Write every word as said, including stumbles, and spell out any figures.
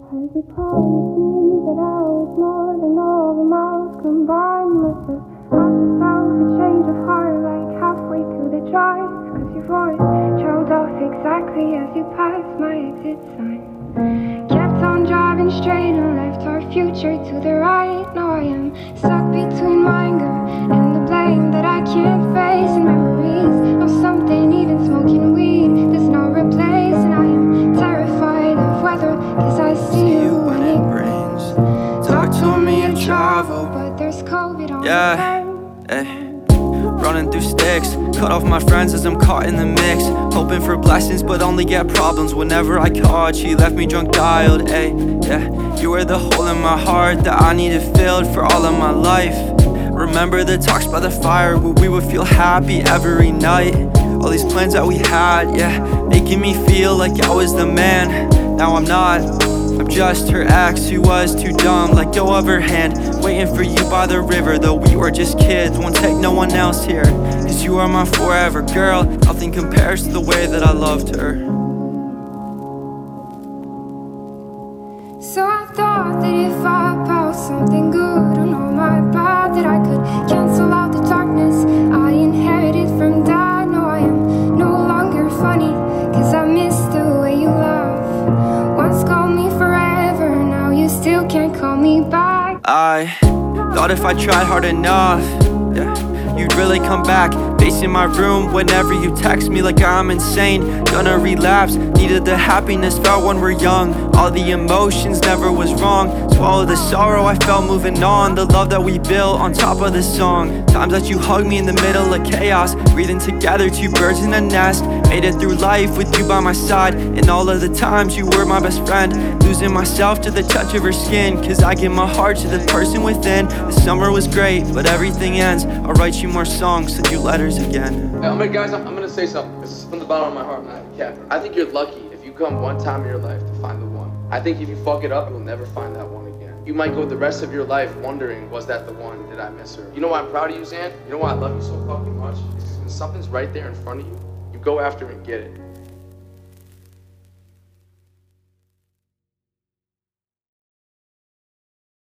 As you promised me that I was more than all the miles combined. You must have asked yourself a change of heart like halfway through the drive, cause your voice trailed off exactly as you passed my exit sign. Kept on driving straight and left our future to the right. Now I am stuck between my anger and the blame that I can't face, and memories of something even smoking weed does not replace. And I am terrified of weather, cause I see you when it rains. Talk to me and travel, but there's COVID on yeah. the Hey. Running through sticks, cut off my friends as I'm caught in the mix. Hoping for blessings but only get problems whenever I caught. She left me drunk dialed, ayy, yeah. You were the hole in my heart that I needed filled for all of my life. Remember the talks by the fire where we would feel happy every night. All these plans that we had, yeah, making me feel like I was the man. Now I'm not, I'm just her ex who was too dumb, let go of her hand. Waiting for you by the river, though we were just kids. Won't take no one else here, cause you are my forever girl. Nothing compares to the way that I loved her. So I thought that if I passed something good on all my bad, that I could cancel out the darkness I inherited from dad. No, I am no longer funny, cause I miss the way you laugh. Once called me forever, now you still can't call me back. I thought if I tried hard enough, yeah, you'd really come back. Pacing my room whenever you text me like I'm insane. Gonna relapse, needed the happiness felt when we're young. All the emotions, never was wrong. Swallow the sorrow I felt moving on. The love that we built on top of this song. Times that you hugged me in the middle of chaos. Breathing together, two birds in a nest. Made it through life with you by my side. And all of the times you were my best friend. Losing myself to the touch of her skin, cause I give my heart to the person within. The summer was great, but everything ends. I'll write you more songs, send you letters again. Hey, I'm gonna, guys, I'm, I'm gonna say something. This is from the bottom of my heart, man. Yeah, I think you're lucky if you come one time in your life to find the one. I think if you fuck it up, you'll never find that one again. You might go the rest of your life wondering, was that the one? Did I miss her? You know why I'm proud of you, Zan? You know why I love you so fucking much? It's 'cause when something's right there in front of you, you go after and get it.